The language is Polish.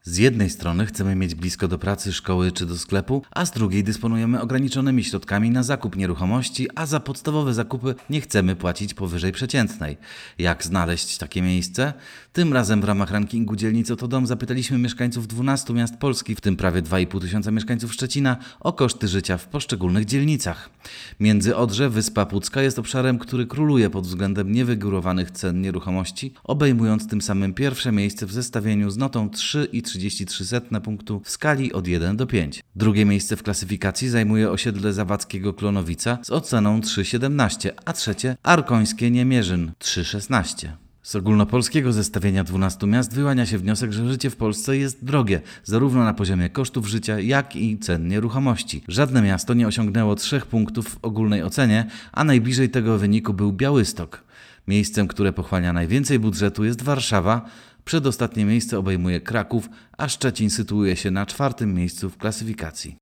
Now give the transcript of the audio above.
Z jednej strony chcemy mieć blisko do pracy, szkoły czy do sklepu, a z drugiej dysponujemy ograniczonymi środkami na zakup nieruchomości, a za podstawowe zakupy nie chcemy płacić powyżej przeciętnej. Jak znaleźć takie miejsce? Tym razem w ramach rankingu dzielnic Oto Dom zapytaliśmy mieszkańców 12 miast Polski, w tym prawie 2,5 tysiąca mieszkańców Szczecina, o koszty życia w poszczególnych dzielnicach. Międzyodrze Wyspa Pucka jest obszarem, który króluje pod względem niewygórowanych cen nieruchomości, obejmując tym samym pierwsze miejsce w zestawieniu z notą 3,33 punktu w skali od 1 do 5. Drugie miejsce w klasyfikacji zajmuje osiedle zawadzkiego Klonowica z oceną 3,17, a trzecie Arkońskie Niemierzyn 3,16. Z ogólnopolskiego zestawienia 12 miast wyłania się wniosek, że życie w Polsce jest drogie, zarówno na poziomie kosztów życia, jak i cen nieruchomości. Żadne miasto nie osiągnęło 3 punktów w ogólnej ocenie, a najbliżej tego wyniku był Białystok. Miejscem, które pochłania najwięcej budżetu, jest Warszawa, przedostatnie miejsce obejmuje Kraków, a Szczecin sytuuje się na 4. miejscu w klasyfikacji.